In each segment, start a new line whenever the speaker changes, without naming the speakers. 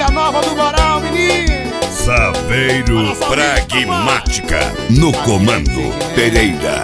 Música nova do Moral, menino.
Saveiro Pragmática. No comando, Pereira.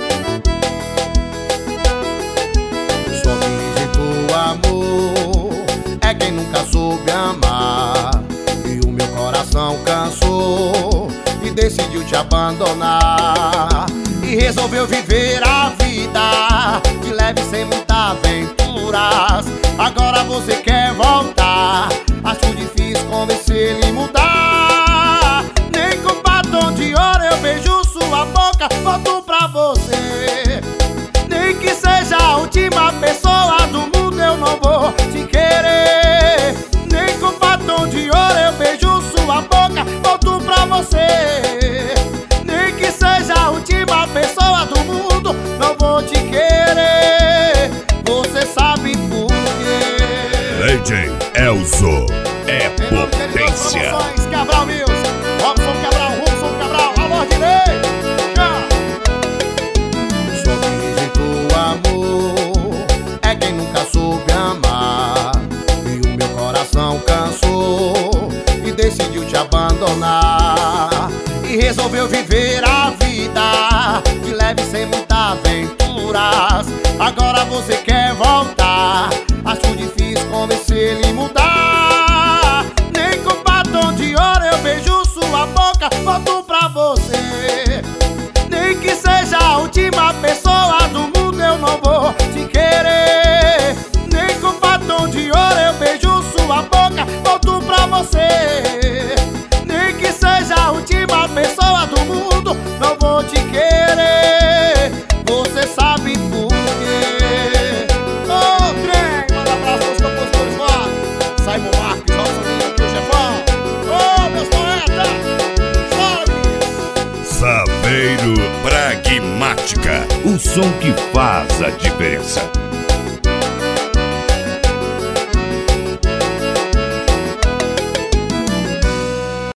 Só quem rejeitou amor é quem nunca soube amar. E o meu coração cansou e decidiu te abandonar. E resolveu viver a vida de leve sem muitas aventuras. Agora você quer voltar, acho difícil convencer ele mudar. Nem com batom de ouro eu beijo sua boca, volto pra você. Nem que seja a última pessoa do mundo eu não vou te querer. Nem com batom de ouro eu beijo sua boca, volto pra você. Nem que seja a última pessoa do mundo, não vou te querer. Você sabe por quê.
DJ Elzo é potência.
Cabral Mills, Robson Cabral, alô Dinei. Só quem rejeitou amor é quem nunca soube amar. E o meu coração cansou e decidiu te abandonar. E resolveu viver a vida de leve sem muitas aventuras. Agora você quer voltar, acho difícil convencer ele mudar. Nem com batom de ouro eu beijo sua boca, volto pra você. Nem que seja a última pessoa do mundo eu não vou te querer. Nem com batom de ouro eu beijo sua boca, volto pra você. Nem que seja a última pessoa do mundo, não vou te querer. Você sabe por quê. Ô, trem, manda abraço aos compositores lá. Simon Marques, nosso amigo aqui, o chefão. Ô, meus poetas, sobe.
Saveiro Pragmática. O som que faz a diferença.